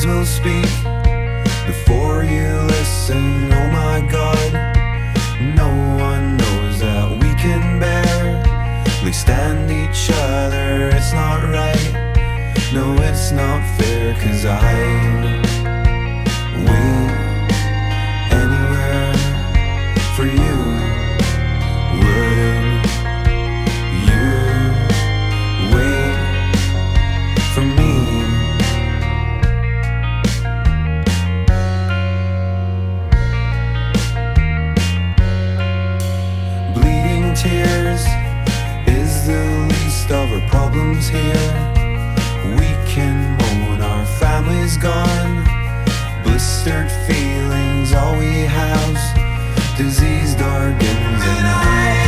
tongues will speak before you listen. Oh my God, no one knows that we can barely stand each other. It's not right, no, it's not fair, 'cause I'd wait anywhere for you. Would you wait for me? Bleeding tears is the least of our problems here. We can moan our family's gone. Blistered feelings, all we have's diseased organs, and I